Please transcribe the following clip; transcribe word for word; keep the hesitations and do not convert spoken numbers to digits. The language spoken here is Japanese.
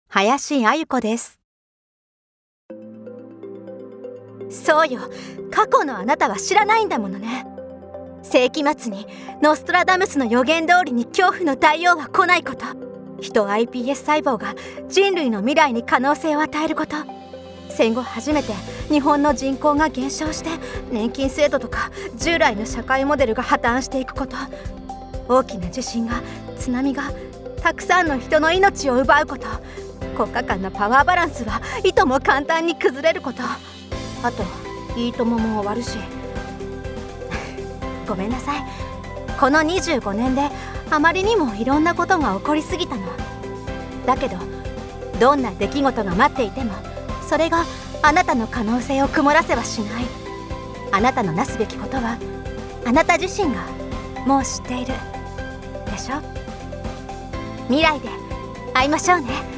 林あゆ子です。そうよ、過去のあなたは知らないんだものね。世紀末にノストラダムスの予言通りに恐怖の大王は来ないこと、人 アイピーエス 細胞が人類の未来に可能性を与えること、戦後初めて日本の人口が減少して年金制度とか従来の社会モデルが破綻していくこと、大きな地震が津波がたくさんの人の命を奪うこと、国家間のパワーバランスはいとも簡単に崩れること、あといいともも終わるしごめんなさい。このにじゅうごねんであまりにもいろんなことが起こりすぎたの。だけどどんな出来事が待っていてもそれがあなたの可能性を曇らせはしない。あなたのなすべきことはあなた自身がもう知っているでしょ。未来で会いましょうね。